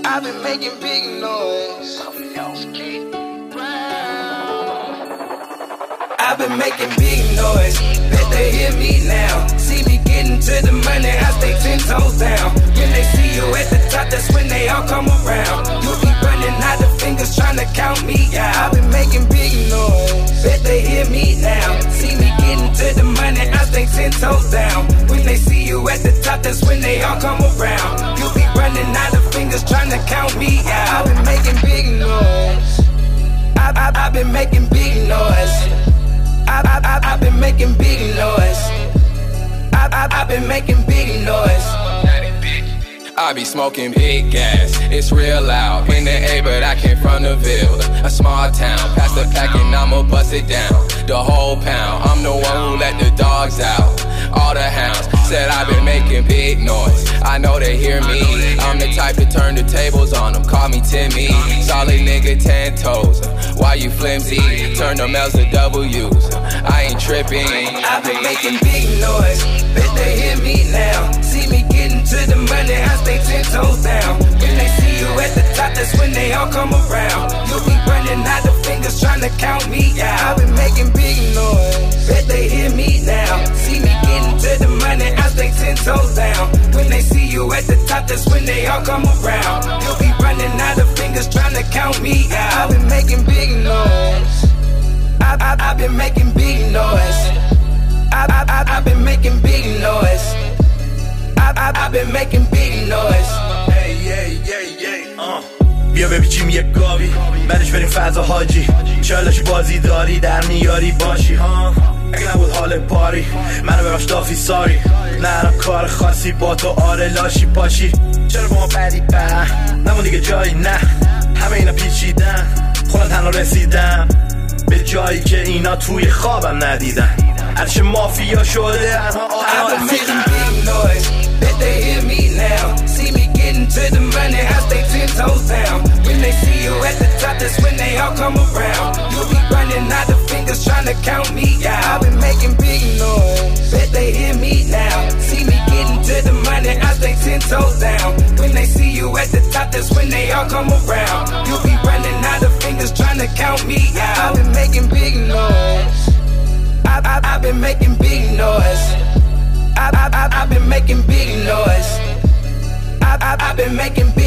I've been making big noise. I've been making big noise. Bet they hear me now. See me getting to the money, I stay 10 toes down. When they see you at the top, that's when they all come around. You be running out of fingers trying to count me out. I've been making big noise. Bet they hear me now. See me getting to the money, I stay 10 toes down. When they see you at the top, that's when they all come around. You be running out of fingers trying to count me out. I've been making big noise. I've been making big noise. I've been making big noise. I've been making big noise. I be smoking big gas, it's real loud. In the A, but I came from the Ville, a small town. Pass the pack and I'ma bust it down, the whole pound. I'm the one who let the dogs out, all the hounds. Said I've been making big noise, I know they hear me. I'm the type to turn the tables on them, call me Timmy. Solid nigga, 10 toes, why you flimsy? Turn them L's to W's, I ain't tripping. I've been making big noise, bet they hear me now. See me getting to the money, I stay 10 toes down. When they see you at the top, that's when they all come around. You be running out of fingers trying to count me out. I've been making big noise, bet they hear me now. See me getting to the money, I stay 10 toes down. When they see you at the top, that's when they all come around. You be running out of fingers trying to count me out. I've been making big noise. I've been making big noise. I've been making big noise. I've been making big noise. بیا بپیچیم یک گاوی بعدش بریم فضا حاجی چالش بازی داری در میاری باشی ها اگه نبود حال پاری منو ببخش دافی ساری نرم کار خاصی با تو آره لاشی پاشی چرا با ما بدی به نمون دیگه جایی نه همه اینا پیچیدن خودم تنها رسیدم به جایی که اینا توی خوابم ندیدن عرش مافیا شده I've been making big noise, bet they hear me now. See me getting to the money, I stay 10 toes down. When they see you at the top, that's when they all come around. You be running out of fingers trying to count me out. I've been making big noise, bet they hear me now. See me getting to the money, I stay 10 toes down. When they see you at the top, that's when they all come around. You be running out of fingers trying to count me out. I've been making big noise. I've been making big noise. I've been making big noise. I've been making